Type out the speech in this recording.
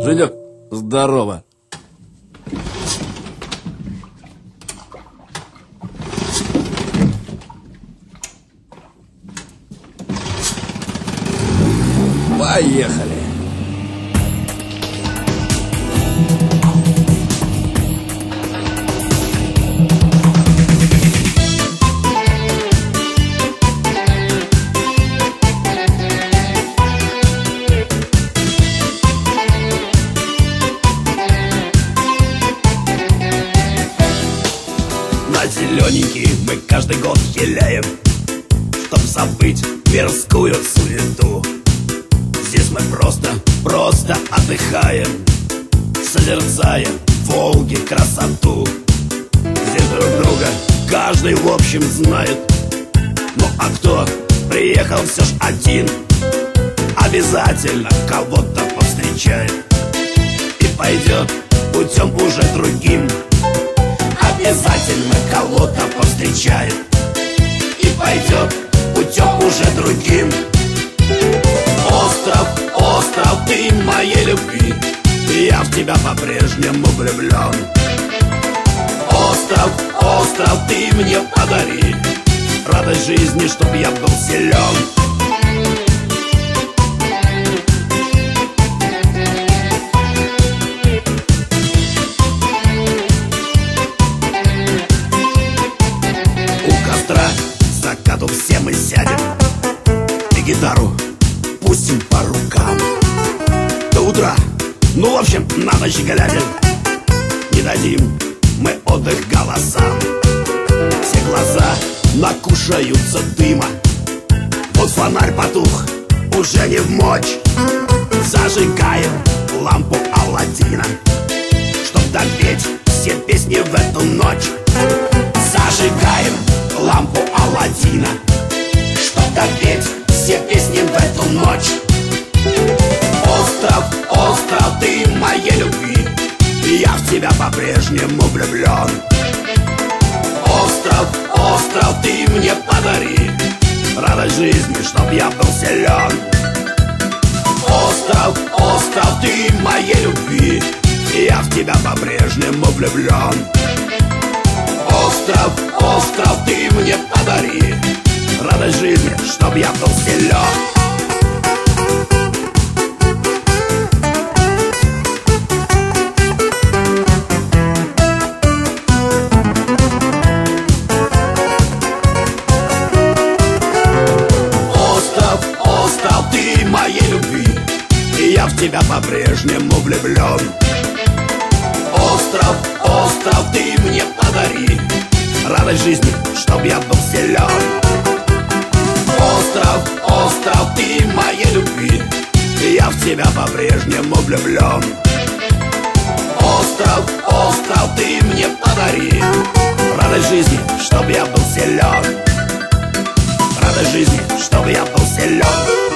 Женек, здорово. Поехали. На зелененький мы каждый год елеем, чтоб забыть мирскую суету. Здесь мы просто отдыхаем, созерцая Волги красоту. Здесь друг друга каждый в общем знает. Ну а кто приехал все ж один, обязательно кого-то повстречает и пойдет путем уже другим. Обязательно кого-то повстречает и пойдет путем уже другим. Остров, остров, ты моей любви, я в тебя по-прежнему влюблен. Остров, остров, ты мне подари радость жизни, чтоб я был силен. Закату все мы сядем и гитару пустим по рукам до утра, ну в общем на ночь глядя. Не дадим мы отдых голосам, все глаза накушаются дыма. Вот фонарь потух, уже не в мочь, зажигаем лампу Аладдина, чтоб допеть все песни в эту ночь. Зажигаем лампу Аладдина, чтоб допеть все песни в эту ночь. Остров, остров, ты моей любви, я в тебя по-прежнему влюблен. Остров, остров, ты мне подари радость жизни, чтоб я был силен. Остров, остров, ты моей любви, я в тебя по-прежнему влюблен. Остров, остров, ты мне подари радость жизни, чтоб я был силен. Остров, остров, ты моей любви, я в тебя по-прежнему влюблен. Остров, остров, ты мне подари радость жизни, чтоб я был силен. Остров, остров, ты моей любви, я в тебя по-прежнему влюблен. Остров, остров, ты мне подари радость жизни, чтоб я был силен. Радость жизни, чтоб я был силен.